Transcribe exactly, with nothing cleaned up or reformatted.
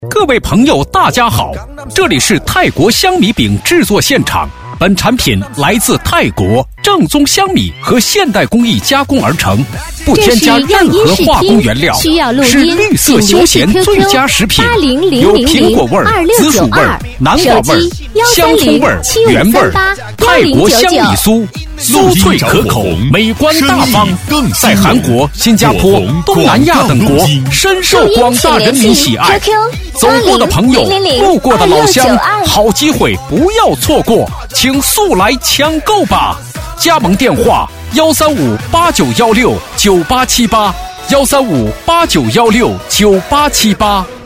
各位朋友大家好，这里是泰国香米饼制作现场。本产品来自泰国，正宗香米和现代工艺加工而成，不添加任何化工原料，是绿色休闲最佳食品，有苹果味、紫薯味、南瓜味、香葱味、原味。泰国香米酥，酥脆可口，美观大方，在韩国、新加坡、东南亚等国深受广大人民喜爱。走过的朋友，路过的老乡，好机会不要错过，请速来抢购吧！加盟电话：幺三五八九幺六九八七八，幺三五八九幺六九八七八。